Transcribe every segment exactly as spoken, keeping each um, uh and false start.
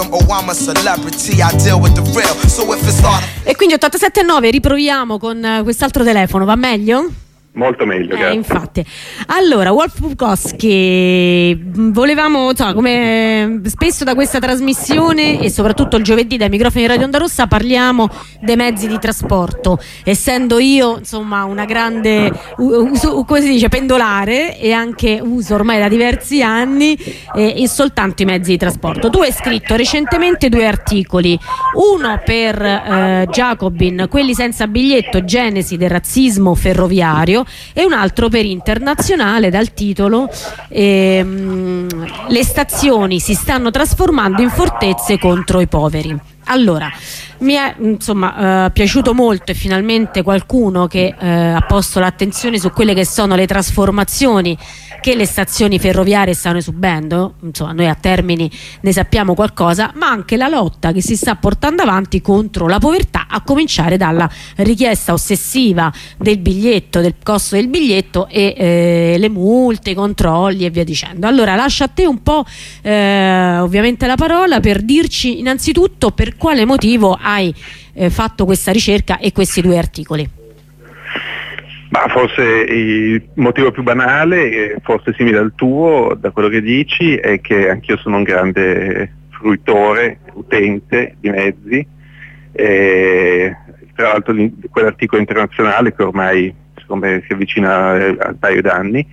E quindi ottantasette nove, riproviamo con quest'altro telefono, va meglio? Molto meglio, grazie. Eh, infatti. Allora, Wolf Bukowski, volevamo, insomma, come spesso da questa trasmissione e soprattutto il giovedì dai microfoni di Radio Onda Rossa parliamo dei mezzi di trasporto, essendo io insomma una grande uso, come si dice, pendolare, e anche uso ormai da diversi anni eh, e soltanto i mezzi di trasporto. Tu hai scritto recentemente due articoli, uno per eh, Jacobin, quelli senza biglietto, genesi del razzismo ferroviario, e un altro per Internazionale dal titolo ehm, Le stazioni si stanno trasformando in fortezze contro i poveri. Allora, mi è insomma eh, piaciuto molto e finalmente qualcuno che eh, ha posto l'attenzione su quelle che sono le trasformazioni che le stazioni ferroviarie stanno subendo. Insomma, noi a Termini ne sappiamo qualcosa, ma anche la lotta che si sta portando avanti contro la povertà, a cominciare dalla richiesta ossessiva del biglietto, del costo del biglietto e eh, le multe, i controlli e via dicendo. Allora lascio a te un po' eh, ovviamente la parola per dirci innanzitutto per quale motivo hai eh, fatto questa ricerca e questi due articoli. Ma forse il motivo più banale, forse simile al tuo, da quello che dici, è che anch'io sono un grande fruitore, utente di mezzi, e tra l'altro quell'articolo internazionale che ormai me, si avvicina al paio d'anni,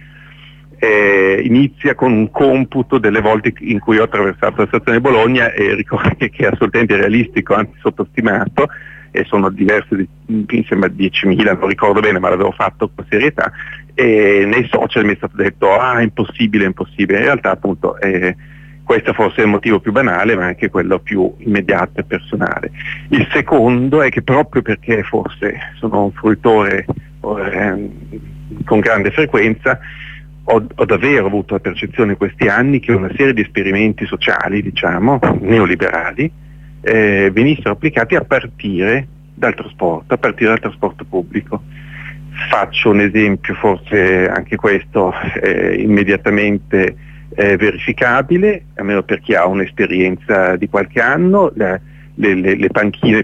eh, inizia con un computo delle volte in cui ho attraversato la stazione di Bologna, e ricordo che è assolutamente realistico, anzi sottostimato, e sono diverse, mi sembra diecimila, non ricordo bene, ma l'avevo fatto con serietà, e nei social mi è stato detto ah, impossibile, impossibile. In realtà appunto eh, questo forse è il motivo più banale, ma anche quello più immediato e personale. Il secondo è che proprio perché forse sono un fruitore eh, con grande frequenza, ho, ho davvero avuto la percezione in questi anni che una serie di esperimenti sociali, diciamo, neoliberali, Eh, venissero applicati a partire dal trasporto, a partire dal trasporto pubblico. Faccio un esempio, forse anche questo eh, immediatamente eh, verificabile, almeno per chi ha un'esperienza di qualche anno, la, le, le, le panchine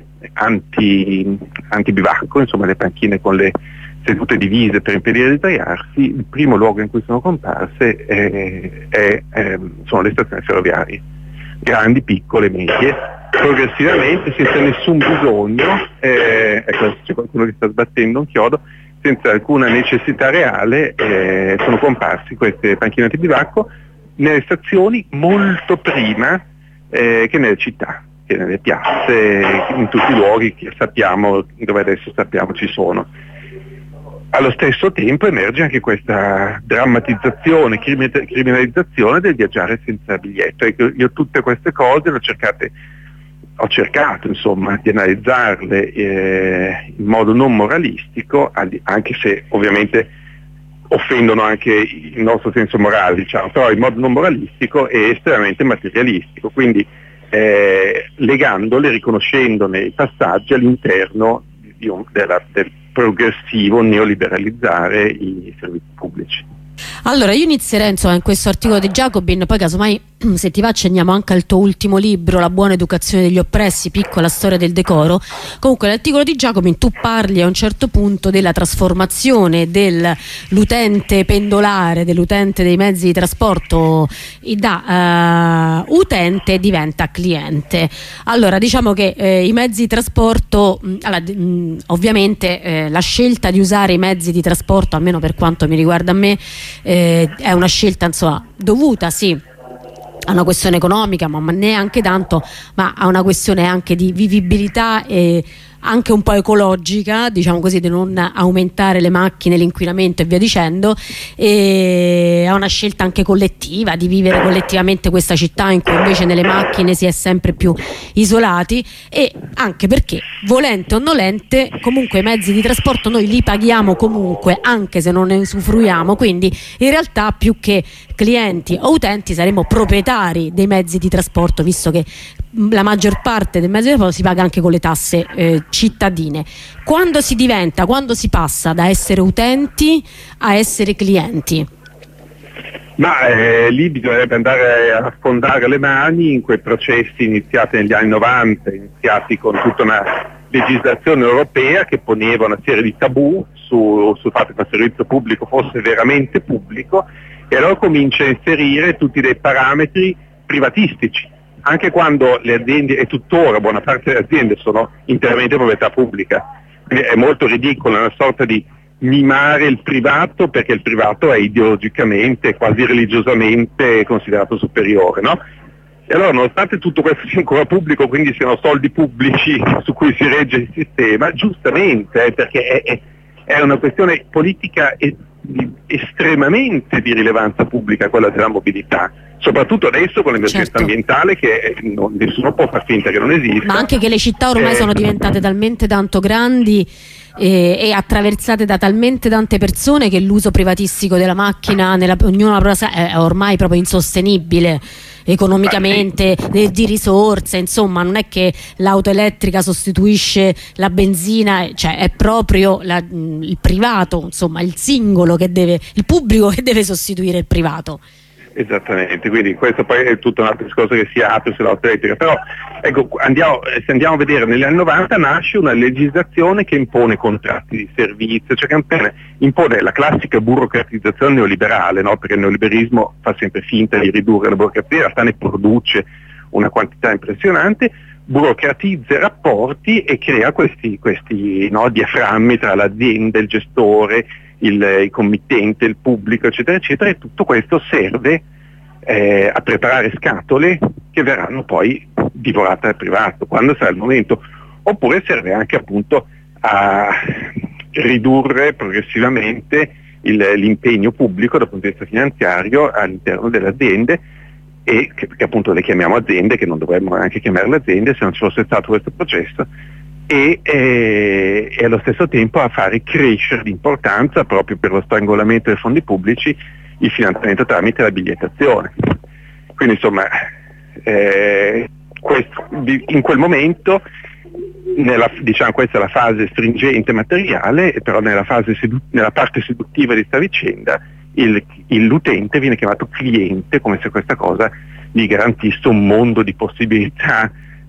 anti, anti-bivacco, insomma le panchine con le sedute divise per impedire di sdraiarsi. Il primo luogo in cui sono comparse è, è, è, sono le stazioni ferroviarie, grandi, piccole, medie, progressivamente, senza nessun bisogno, eh, ecco, c'è qualcuno che sta sbattendo un chiodo, senza alcuna necessità reale, eh, sono comparsi queste panchine antibivacco nelle stazioni molto prima eh, che nelle città, che nelle piazze, in tutti i luoghi che sappiamo, dove adesso sappiamo ci sono. Allo stesso tempo emerge anche questa drammatizzazione, criminalizzazione del viaggiare senza biglietto. Ecco, io tutte queste cose le ho cercate ho cercato insomma di analizzarle eh, in modo non moralistico, anche se ovviamente offendono anche il nostro senso morale, diciamo, però in modo non moralistico e estremamente materialistico, quindi eh, legandole, riconoscendone i passaggi all'interno di un, della, del progressivo neoliberalizzare i servizi pubblici. Allora io inizierei insomma in questo articolo di Jacobin, poi casomai se ti va accenniamo anche al tuo ultimo libro, La buona educazione degli oppressi, piccola storia del decoro. Comunque nell'articolo di Jacobin tu parli a un certo punto della trasformazione dell'utente pendolare, dell'utente dei mezzi di trasporto da uh, utente diventa cliente. Allora diciamo che eh, i mezzi di trasporto, mh, allora, mh, ovviamente eh, la scelta di usare i mezzi di trasporto, almeno per quanto mi riguarda a me, eh, è una scelta insomma dovuta, sì, a una questione economica, ma neanche tanto, ma a una questione anche di vivibilità e anche un po' ecologica, diciamo così, di non aumentare le macchine, l'inquinamento e via dicendo, e a una scelta anche collettiva di vivere collettivamente questa città in cui invece nelle macchine si è sempre più isolati, e anche perché volente o nolente comunque i mezzi di trasporto noi li paghiamo comunque anche se non ne usufruiamo, quindi in realtà più che clienti o utenti saremo proprietari dei mezzi di trasporto, visto che la maggior parte del mezzo di trasporto si paga anche con le tasse eh, cittadine. Quando si diventa, quando si passa da essere utenti a essere clienti? Ma eh, lì bisognerebbe andare a fondare le mani in quei processi iniziati negli anni novanta, iniziati con tutta una legislazione europea che poneva una serie di tabù su, sul fatto che il servizio pubblico fosse veramente pubblico, e allora comincia a inserire tutti dei parametri privatistici, anche quando le aziende, e tuttora buona parte delle aziende sono interamente proprietà pubblica. Quindi è molto ridicolo, è una sorta di mimare il privato, perché il privato è ideologicamente, quasi religiosamente considerato superiore, no? E allora, nonostante tutto questo sia ancora pubblico, quindi siano soldi pubblici su cui si regge il sistema, giustamente, eh, perché è, è, è una questione politica e, di, estremamente di rilevanza pubblica quella della mobilità, soprattutto adesso con l'emergenza certo. ambientale che non, nessuno può far finta che non esista. Ma anche che le città ormai eh, sono diventate talmente tanto grandi e, e attraversate da talmente tante persone che l'uso privatistico della macchina, nella, ognuno la propria, è ormai proprio insostenibile economicamente, di, di risorse, insomma non è che l'auto elettrica sostituisce la benzina, cioè è proprio la, il privato, insomma il singolo che deve, il pubblico che deve sostituire il privato. Esattamente, quindi questo poi è tutto un altro discorso che si apre sull'auto elettrica, però ecco, andiamo, se andiamo a vedere negli anni novanta nasce una legislazione che impone contratti di servizio, cioè che impone la classica burocratizzazione neoliberale, no? Perché il neoliberismo fa sempre finta di ridurre la burocrazia, in realtà ne produce una quantità impressionante, burocratizza i rapporti e crea questi, questi no, diaframmi tra l'azienda, il gestore, Il, il committente, il pubblico, eccetera, eccetera, e tutto questo serve eh, a preparare scatole che verranno poi divorate dal privato, quando sarà il momento, oppure serve anche appunto a ridurre progressivamente il, l'impegno pubblico dal punto di vista finanziario all'interno delle aziende, e che, che appunto le chiamiamo aziende, che non dovremmo neanche chiamarle aziende se non ci fosse stato questo processo, E, e, e allo stesso tempo a fare crescere d'importanza, proprio per lo strangolamento dei fondi pubblici, il finanziamento tramite la bigliettazione. Quindi insomma eh, questo, in quel momento, nella, diciamo questa è la fase stringente materiale, però nella, fase sedu- nella parte seduttiva di questa vicenda il, il, l'utente viene chiamato cliente, come se questa cosa gli garantisse un mondo di possibilità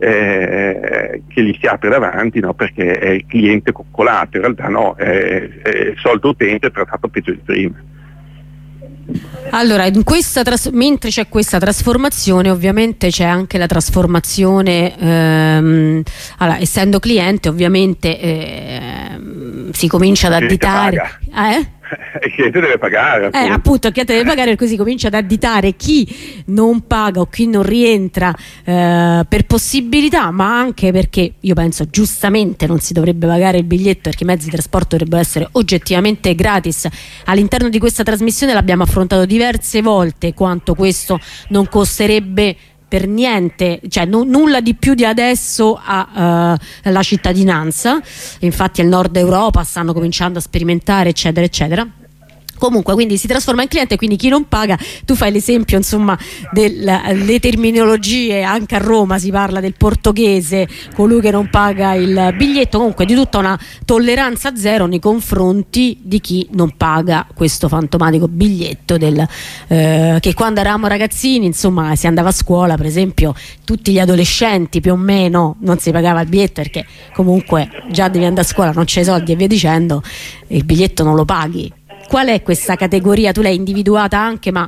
Eh, che gli si apre davanti, no? Perché è il cliente coccolato, in realtà no, è, è il solito utente trattato peggio di prima. Allora, in questa tras- mentre c'è questa trasformazione, ovviamente c'è anche la trasformazione, ehm, allora, essendo cliente ovviamente ehm, si comincia ad additare eh? Il cliente deve pagare, appunto. Eh, appunto, il cliente deve pagare, e così comincia ad additare chi non paga o chi non rientra eh, per possibilità, ma anche perché io penso giustamente non si dovrebbe pagare il biglietto, perché i mezzi di trasporto dovrebbero essere oggettivamente gratis. All'interno di questa trasmissione l'abbiamo affrontato diverse volte quanto questo non costerebbe per niente, cioè n- nulla di più di adesso alla uh, cittadinanza. Infatti al nord Europa stanno cominciando a sperimentare, eccetera eccetera. Comunque, quindi si trasforma in cliente, quindi chi non paga, tu fai l'esempio insomma delle terminologie, anche a Roma si parla del portoghese, colui che non paga il biglietto, comunque di tutta una tolleranza zero nei confronti di chi non paga questo fantomatico biglietto del, eh, che quando eravamo ragazzini, insomma, si andava a scuola, per esempio tutti gli adolescenti più o meno non si pagava il biglietto, perché comunque già devi andare a scuola, non c'è i soldi e via dicendo, il biglietto non lo paghi. Qual è questa categoria? Tu l'hai individuata anche, ma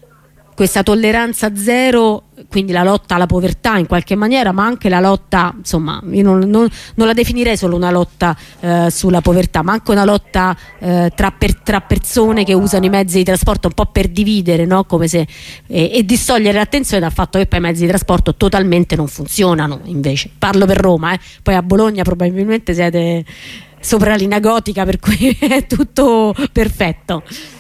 questa tolleranza zero, quindi la lotta alla povertà in qualche maniera, ma anche la lotta, insomma, io non, non, non la definirei solo una lotta eh, sulla povertà, ma anche una lotta eh, tra, per, tra persone che usano i mezzi di trasporto un po' per dividere, no? Come se, eh, e distogliere l'attenzione dal fatto che poi i mezzi di trasporto totalmente non funzionano, invece. Parlo per Roma, eh. Poi a Bologna probabilmente siete sopra la linea gotica, per cui è tutto perfetto.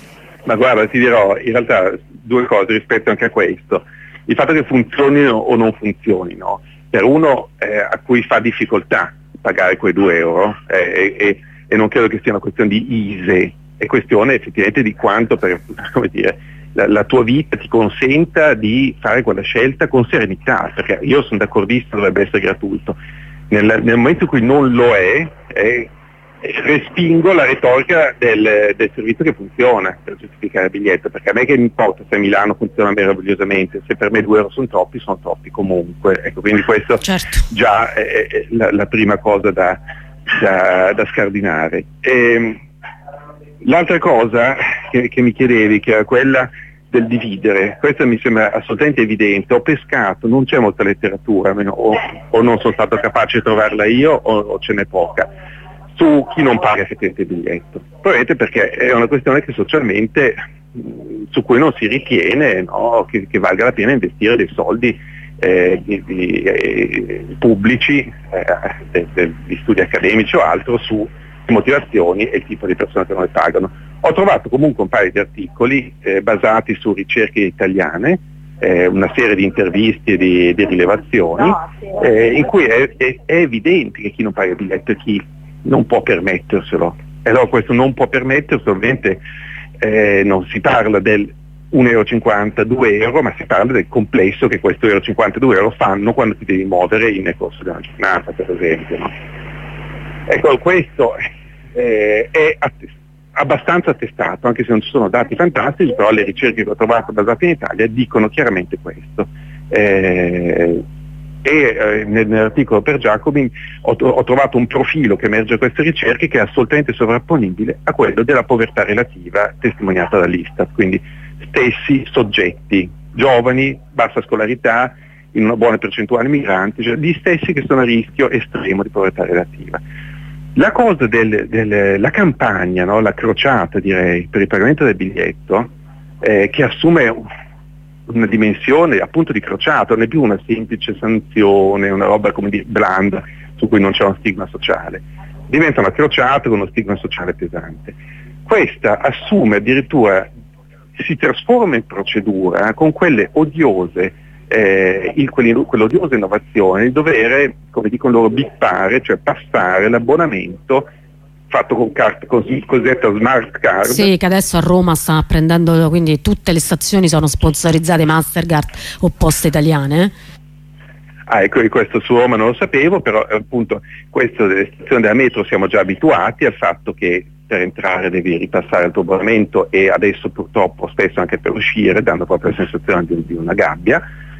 Ma guarda, ti dirò in realtà due cose rispetto anche a questo. Il fatto che funzionino o non funzionino, per uno eh, a cui fa difficoltà pagare quei due euro, eh, e, e non credo che sia una questione di I S E E, è questione effettivamente di quanto, per, come dire, la, la tua vita ti consenta di fare quella scelta con serenità, perché io sono d'accordissimo, dovrebbe essere gratuito. Nel, nel momento in cui non lo è, è respingo la retorica del, del servizio che funziona per giustificare il biglietto, perché a me che mi importa se a Milano funziona meravigliosamente, se per me due euro sono troppi, sono troppi comunque, ecco, quindi questo certo. già è, è la, la prima cosa da, da, da scardinare. E, l'altra cosa che, che mi chiedevi, che era quella del dividere, questo mi sembra assolutamente evidente. Ho pescato, non c'è molta letteratura, almeno, o, o non sono stato capace di trovarla io o, o ce n'è poca, su chi non paga effettivamente il biglietto. Probabilmente perché è una questione che socialmente mh, su cui non si ritiene, no, che, che valga la pena investire dei soldi eh, di, di, eh, pubblici, eh, de, de, di studi accademici o altro, su motivazioni e il tipo di persone che non le pagano. Ho trovato comunque un paio di articoli eh, basati su ricerche italiane, eh, una serie di interviste e di, di rilevazioni, eh, in cui è, è, è evidente che chi non paga il biglietto è chi non può permetterselo. E allora questo non può permetterselo, ovviamente eh, non si parla del uno e cinquanta, due euro, ma si parla del complesso che questo uno e cinquanta, due euro fanno quando ti devi muovere nel corso della giornata, per esempio. No? Ecco, questo eh, è attestato, abbastanza attestato, anche se non ci sono dati fantastici, però le ricerche che ho trovato basate in Italia dicono chiaramente questo. Eh, e eh, nell'articolo per Jacobin ho, ho trovato un profilo che emerge da queste ricerche che è assolutamente sovrapponibile a quello della povertà relativa testimoniata dall'Istat, quindi stessi soggetti, giovani, bassa scolarità, in una buona percentuale migranti, cioè gli stessi che sono a rischio estremo di povertà relativa. La cosa del, del la campagna, no, la crociata direi, per il pagamento del biglietto, eh, che assume una dimensione appunto di crociata, non è più una semplice sanzione, una roba come dire blanda su cui non c'è uno stigma sociale, diventa una crociata con uno stigma sociale pesante. Questa assume addirittura, si trasforma in procedura con quelle odiose Eh, il, quell'odiosa innovazione, il dovere, come dicono loro, bippare, cioè passare l'abbonamento fatto con carta così, cosiddetta smart card. Sì, che adesso a Roma sta prendendo, quindi tutte le stazioni sono sponsorizzate Mastercard o Poste Italiane. Ah, ecco, questo su Roma non lo sapevo, però appunto questo delle stazioni della metro siamo già abituati al fatto che per entrare devi ripassare il tuo abbonamento e adesso purtroppo spesso anche per uscire, dando proprio la sensazione di, di una gabbia.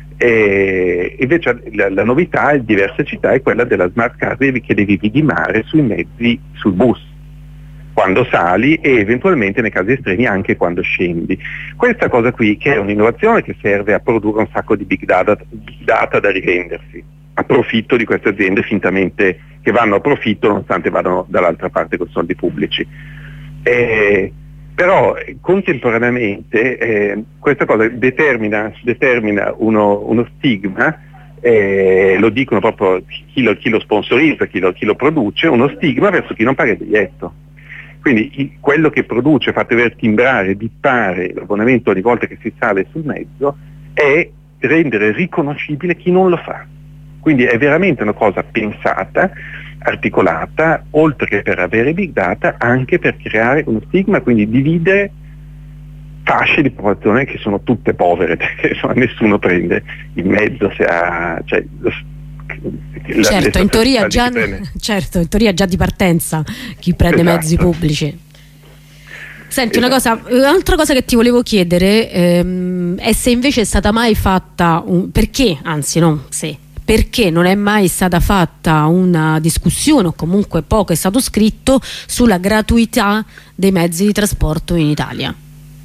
E invece la, la novità in diverse città è quella della smart card che devi vidimare sui mezzi, sul bus quando sali e eventualmente nei casi estremi anche quando scendi. Questa cosa qui, che è un'innovazione che serve a produrre un sacco di big data, big data da rivendersi a profitto di queste aziende fintamente che vanno a profitto nonostante vadano dall'altra parte con soldi pubblici. E, però contemporaneamente eh, questa cosa determina, determina uno, uno stigma, eh, lo dicono proprio chi lo, chi lo sponsorizza, chi lo, chi lo produce, uno stigma verso chi non paga il biglietto. Quindi il, quello che produce, fate ver timbrare, bippare l'abbonamento ogni volta che si sale sul mezzo, è rendere riconoscibile chi non lo fa. Quindi è veramente una cosa pensata, articolata, oltre che per avere big data, anche per creare uno stigma, quindi dividere fasce di popolazione che sono tutte povere, perché insomma, nessuno prende in mezzo se ha... Cioè, lo, la, certo, in teoria già, certo, in teoria già di partenza chi prende esatto. mezzi pubblici. Senti, esatto. una cosa, un'altra cosa che ti volevo chiedere ehm, è se invece è stata mai fatta, un, perché, anzi no, se... perché non è mai stata fatta una discussione o comunque poco è stato scritto sulla gratuità dei mezzi di trasporto in Italia?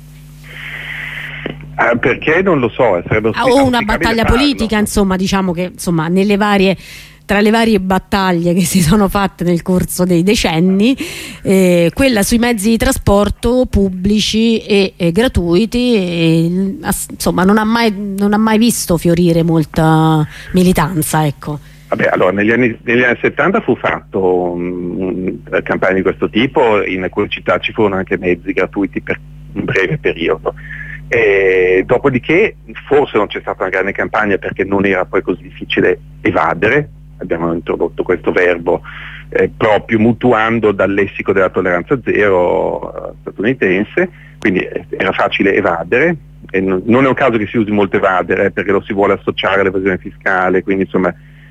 Ah, perché non lo so, sarebbe ah, o una battaglia farlo. politica, insomma, diciamo che insomma nelle varie tra le varie battaglie che si sono fatte nel corso dei decenni, eh, quella sui mezzi di trasporto pubblici e, e gratuiti, e, insomma non ha, mai, non ha mai visto fiorire molta militanza, ecco. Vabbè, allora negli anni, negli anni settanta fu fatto una campagna di questo tipo, in alcune città ci furono anche mezzi gratuiti per un breve periodo. E dopodiché forse non c'è stata una grande campagna perché non era poi così difficile evadere. Abbiamo introdotto questo verbo eh, proprio mutuando dal lessico della tolleranza zero statunitense, quindi era facile evadere, e non è un caso che si usi molto evadere eh, perché lo si vuole associare all'evasione fiscale, quindi insomma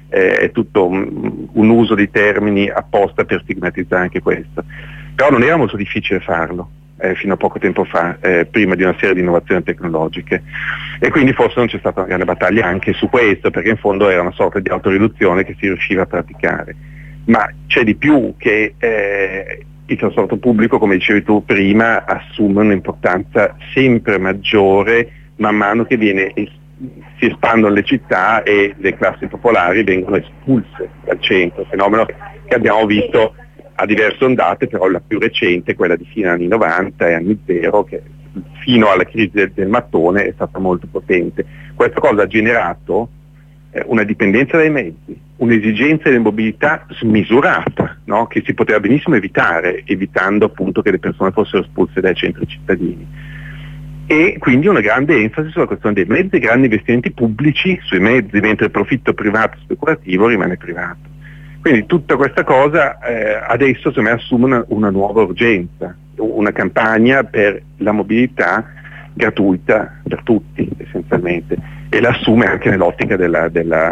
eh, è tutto un, un uso di termini apposta per stigmatizzare anche questo. Però non era molto difficile farlo eh, fino a poco tempo fa, eh, prima di una serie di innovazioni tecnologiche, e quindi forse non c'è stata una grande battaglia anche su questo, perché in fondo era una sorta di autoriduzione che si riusciva a praticare. Ma c'è di più, che eh, il trasporto pubblico, come dicevi tu prima, assume un'importanza sempre maggiore man mano che viene es- si espandono le città e le classi popolari vengono espulse dal centro, fenomeno che abbiamo visto a diverse ondate, però la più recente, quella di fine anni novanta e anni zero, che fino alla crisi del, del mattone è stata molto potente. Questa cosa ha generato eh, una dipendenza dai mezzi, un'esigenza di mobilità smisurata, no? Che si poteva benissimo evitare, evitando appunto che le persone fossero espulse dai centri cittadini. E quindi una grande enfasi sulla questione dei mezzi, grandi investimenti pubblici sui mezzi, mentre il profitto privato speculativo rimane privato. Quindi tutta questa cosa eh, adesso secondo me assume una, una nuova urgenza, una campagna per la mobilità gratuita per tutti essenzialmente, e la assume anche nell'ottica della, della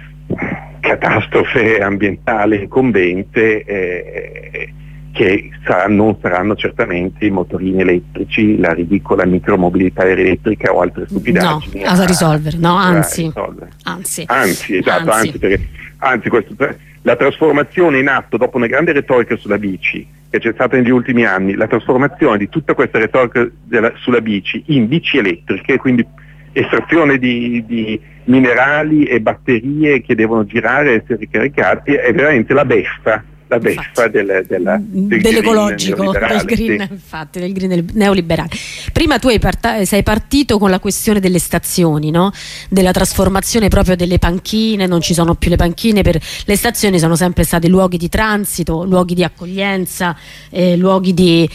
catastrofe ambientale incombente, eh, che sarà, non saranno certamente i motorini elettrici, la ridicola micromobilità elettrica o altre stupidaggini. No, a, a risolvere, no, anzi, risolvere. anzi, anzi, esatto, anzi, anzi, perché, anzi questo, la trasformazione in atto dopo una grande retorica sulla bici che c'è stata negli ultimi anni, la trasformazione di tutta questa retorica della, sulla bici in bici elettriche, quindi estrazione di, di minerali e batterie che devono girare e essere ricaricati, è veramente la beffa. La beffa del, della, del dell'ecologico, del green, sì. Infatti, del green neoliberale. Prima tu hai parta- sei partito con la questione delle stazioni, no? Della trasformazione proprio delle panchine, non ci sono più le panchine, per le stazioni sono sempre state luoghi di transito, luoghi di accoglienza, eh, luoghi di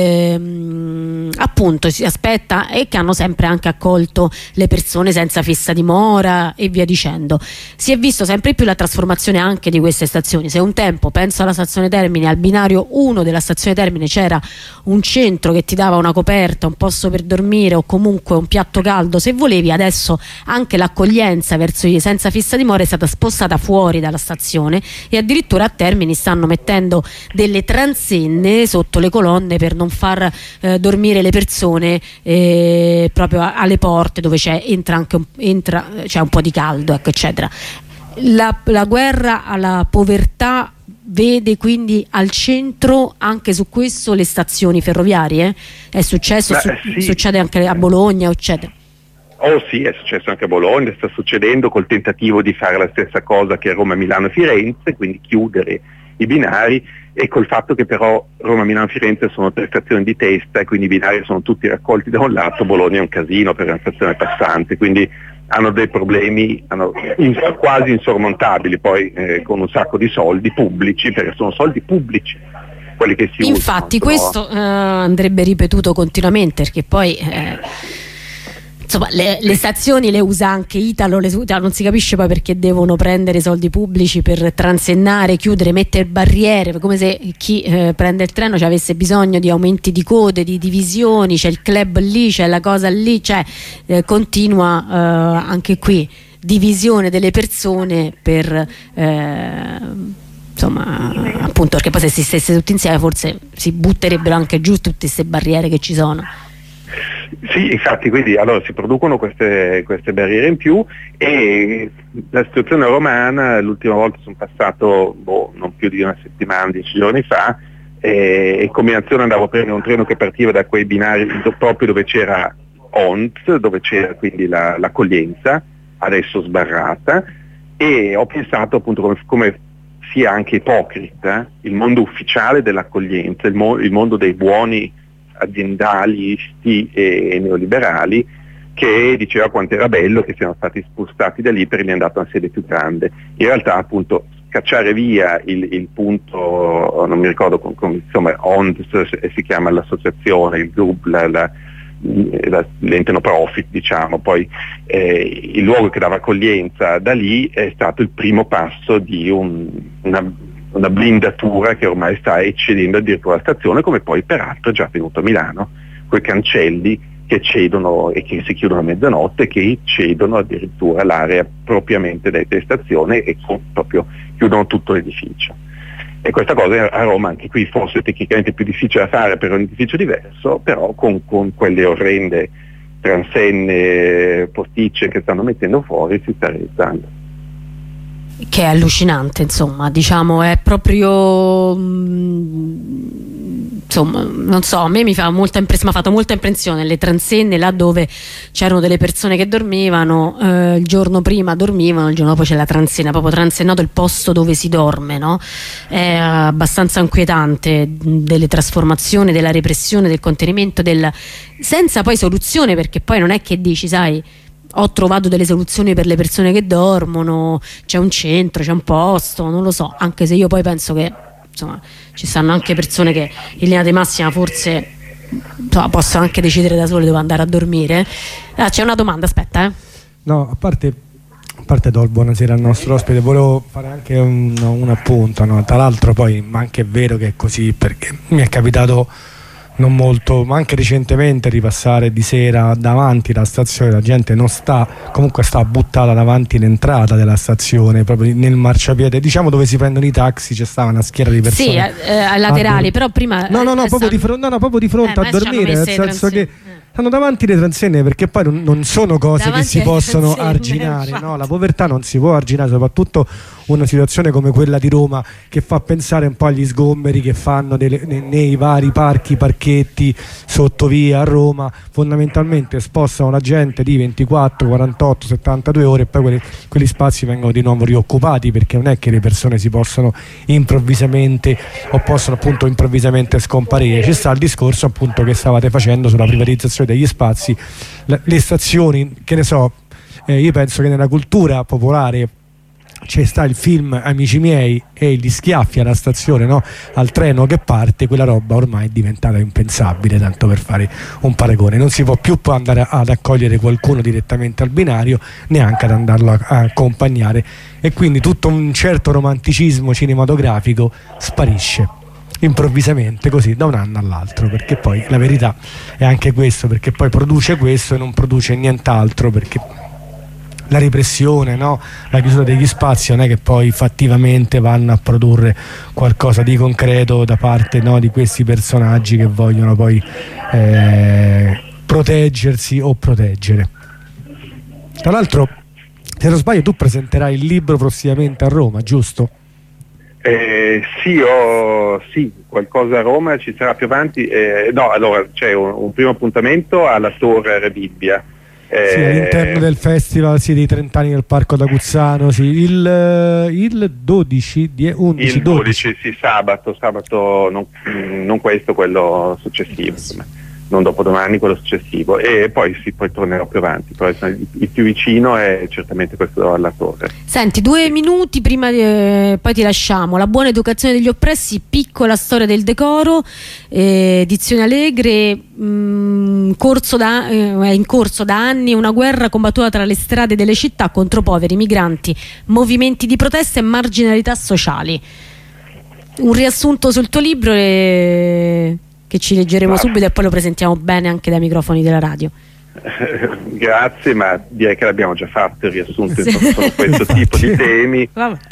ehm, appunto si aspetta, e che hanno sempre anche accolto le persone senza fissa dimora e via dicendo. Si è visto sempre più la trasformazione anche di queste stazioni. Se un tempo, penso alla stazione Termini, al binario uno della stazione Termini c'era un centro che ti dava una coperta, un posto per dormire o comunque un piatto caldo se volevi, adesso anche l'accoglienza verso i senza fissa dimora è stata spostata fuori dalla stazione, e addirittura a Termini stanno mettendo delle transenne sotto le colonne per non far eh, dormire le persone eh, proprio a, alle porte, dove c'è entra anche un, entra, c'è un po' di caldo, ecco, eccetera. La, la guerra alla povertà vede quindi al centro anche su questo le stazioni ferroviarie? È successo, Beh, su, sì. succede anche a Bologna, eccetera. Oh sì, è successo anche a Bologna, sta succedendo col tentativo di fare la stessa cosa che a Roma, Milano e Firenze, quindi chiudere i binari, e col fatto che però Roma, Milano e Firenze sono tre stazioni di testa e quindi i binari sono tutti raccolti da un lato. Bologna è un casino per una stazione passante, quindi hanno dei problemi hanno in, quasi insormontabili, poi eh, con un sacco di soldi pubblici, perché sono soldi pubblici quelli che si infatti usano. Questo eh, andrebbe ripetuto continuamente, perché poi eh, insomma le, le stazioni le usa anche Italo, le, non si capisce poi perché devono prendere soldi pubblici per transennare, chiudere, mettere barriere, come se chi eh, prende il treno ci avesse bisogno di aumenti di code, di divisioni, c'è il club lì, c'è la cosa lì, cioè eh, continua eh, anche qui divisione delle persone per eh, insomma appunto, perché poi se si stesse tutti insieme forse si butterebbero anche giù tutte queste barriere che ci sono. Sì, infatti, quindi allora si producono queste, queste barriere in più, e la situazione romana, l'ultima volta sono passato boh, non più di una settimana, dieci giorni fa, e in combinazione andavo a prendere un treno che partiva da quei binari proprio dove c'era O N T, dove c'era quindi la, l'accoglienza, adesso sbarrata, e ho pensato appunto come, come sia anche ipocrita il mondo ufficiale dell'accoglienza, il, mo- il mondo dei buoni aziendalisti e neoliberali, che diceva quanto era bello che siano stati spostati da lì per rimandato a una sede più grande. In realtà appunto cacciare via il, il punto, non mi ricordo come, come insomma O N D S si chiama l'associazione, il gruppo, la, la, la, l'ente no profit diciamo, poi eh, il luogo che dava accoglienza da lì è stato il primo passo di un, una una blindatura che ormai sta eccedendo addirittura la stazione, come poi peraltro è già avvenuto a Milano, quei cancelli che cedono e che si chiudono a mezzanotte, che cedono addirittura l'area propriamente della stazione e con, proprio chiudono tutto l'edificio. E questa cosa a Roma, anche qui forse tecnicamente più difficile da fare per un edificio diverso, però con, con quelle orrende transenne posticce che stanno mettendo fuori si sta realizzando. Che è allucinante, insomma, diciamo, è proprio mh, insomma, non so, a me mi fa molta impressione, mi ha fatto molta impressione le transenne là dove c'erano delle persone che dormivano, eh, il giorno prima dormivano, il giorno dopo c'è la transenna, proprio transennato il posto dove si dorme, no? È abbastanza inquietante, delle trasformazioni, della repressione, del contenimento, del senza poi soluzione, perché poi non è che dici, sai, ho trovato delle soluzioni per le persone che dormono, c'è un centro, c'è un posto, non lo so, anche se io poi penso che insomma ci stanno anche persone che in linea di massima forse insomma, possono anche decidere da sole dove andare a dormire. Ah, c'è una domanda, aspetta eh. No, a parte, a parte do il buonasera al nostro ospite, volevo fare anche un, un appunto, no? Tra l'altro poi ma anche è vero che è così, perché mi è capitato non molto, ma anche recentemente ripassare di sera davanti alla stazione, la gente non sta, comunque sta buttata davanti l'entrata della stazione, proprio nel marciapiede, diciamo dove si prendono i taxi, c'è stava una schiera di persone. Sì, eh, ai laterali, a però prima no no no, proprio di, fron- no, no, proprio di fronte eh, a dormire, nel senso che eh. stanno davanti le transenne, perché poi non, non sono cose davanti che si possono arginare, no? La povertà non si può arginare, soprattutto una situazione come quella di Roma, che fa pensare un po' agli sgomberi che fanno delle, nei, nei vari parchi, parchetti sotto via a Roma, fondamentalmente spostano la gente di ventiquattro, quarantotto, settantadue ore e poi quelli, quegli spazi vengono di nuovo rioccupati, perché non è che le persone si possono improvvisamente o possono appunto improvvisamente scomparire. Ci sta il discorso appunto che stavate facendo sulla privatizzazione degli spazi, le, le stazioni, che ne so, eh, io penso che nella cultura popolare c'è sta il film Amici miei e gli schiaffi alla stazione, no? Al treno che parte, quella roba ormai è diventata impensabile, tanto per fare un paragone. Non si può più andare ad accogliere qualcuno direttamente al binario, neanche ad andarlo a, a accompagnare, e quindi tutto un certo romanticismo cinematografico sparisce improvvisamente così da un anno all'altro, perché poi la verità è anche questo, perché poi produce questo e non produce nient'altro, perché la repressione, no? La chiusura degli spazi non è che poi fattivamente vanno a produrre qualcosa di concreto da parte, no, di questi personaggi che vogliono poi eh, proteggersi o proteggere. Tra l'altro, se non sbaglio, tu presenterai il libro prossimamente a Roma, giusto? Eh, sì, oh, sì, qualcosa a Roma ci sarà più avanti. Eh, no, allora c'è un, un primo appuntamento alla Torre Re Bibbia. Sì, all'interno del festival, sì, dei trent'anni del Parco d'Aguzzano, sì, il, il dodici, undici, il dodici, sì, sabato, sabato non, non questo, quello successivo, insomma, non dopodomani, quello successivo, e poi sì, poi tornerò più avanti, però il, il più vicino è certamente questo alla Torre. Senti, due minuti prima di, eh, poi ti lasciamo. La buona educazione degli oppressi, piccola storia del decoro, eh, edizione Allegre, mh, corso da, eh, è in corso da anni una guerra combattuta tra le strade delle città contro poveri, migranti, movimenti di protesta e marginalità sociali. Un riassunto sul tuo libro e... che ci leggeremo subito e poi lo presentiamo bene anche dai microfoni della radio. Grazie, ma direi che l'abbiamo già fatto il riassunto, sì. Sono questo tipo di temi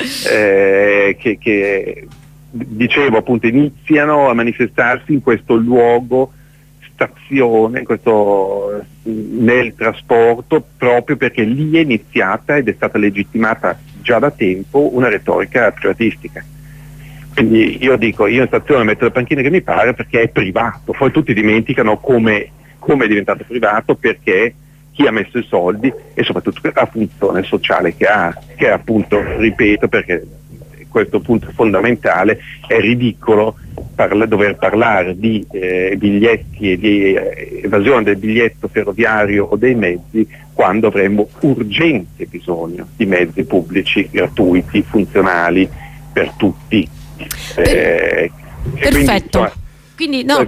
eh, che, che dicevo appunto iniziano a manifestarsi in questo luogo stazione, in questo, nel trasporto, proprio perché lì è iniziata ed è stata legittimata già da tempo una retorica privatistica. Quindi io dico, io in stazione metto le panchine che mi pare perché è privato, poi tutti dimenticano come, come è diventato privato, perché chi ha messo i soldi e soprattutto la funzione sociale che ha, che è appunto, ripeto, perché questo punto è fondamentale, è ridicolo parla, dover parlare di eh, biglietti e di eh, evasione del biglietto ferroviario o dei mezzi quando avremmo urgente bisogno di mezzi pubblici, gratuiti, funzionali per tutti. Per, eh, perfetto. Quindi, quindi no,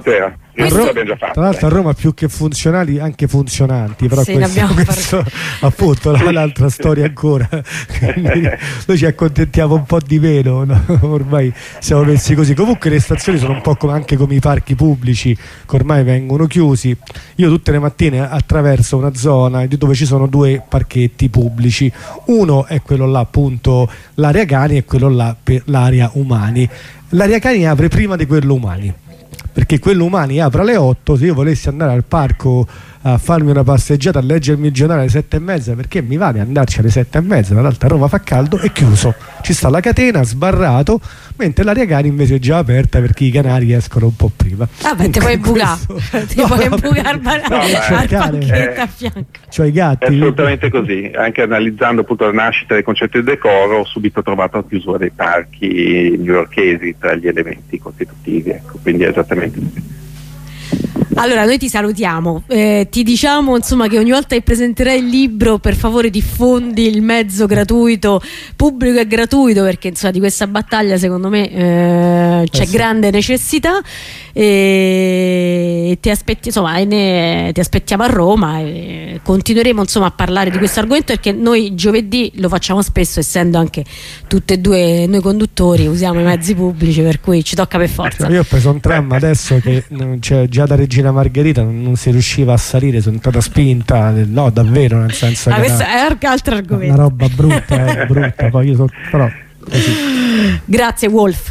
Questo l'abbiamo già fatto. Tra l'altro a Roma più che funzionali anche funzionanti, però sì, questo, questo appunto è un'altra storia ancora. Quindi noi ci accontentiamo un po' di meno, no? Ormai siamo messi così. Comunque le stazioni sono un po' come, anche come i parchi pubblici che ormai vengono chiusi. Io tutte le mattine attraverso una zona dove ci sono due parchetti pubblici, uno è quello là appunto l'area cani e quello là per l'area umani. L'area cani apre prima di quello umani, perché quello umani apre alle otto. Se io volessi andare al parco a farmi una passeggiata, a leggermi il giornale alle sette e mezza, perché mi va di andarci alle sette e mezza, tra l'altro a Roma fa caldo, è chiuso, ci sta la catena, sbarrato, mentre l'area cani invece è già aperta perché i canari escono un po' prima. Ah beh, ti puoi bucare ti no, puoi no, bucare no, al panchetto eh, a fianco. Cioè i gatti. È assolutamente così, anche analizzando appunto la nascita del concetto di decoro ho subito trovato la chiusura dei parchi newyorkesi tra gli elementi costitutivi, ecco, quindi è esattamente così. Allora noi ti salutiamo, eh, ti diciamo insomma che ogni volta che presenterai il libro per favore diffondi il mezzo gratuito, pubblico e gratuito, perché insomma di questa battaglia secondo me eh, c'è eh sì. grande necessità, e ti, aspetti, insomma, ne, ti aspettiamo a Roma e continueremo insomma a parlare di questo argomento, perché noi giovedì lo facciamo spesso, essendo anche tutte e due noi conduttori usiamo i mezzi pubblici, per cui ci tocca per forza. Io ho preso un tram adesso che cioè, già da Regina Margherita non, non si riusciva a salire, sono stata spinta, no davvero, nel senso ah, che questo era è altro argomento, una roba brutta, eh, brutta, poi io so, però così. Grazie Wolf.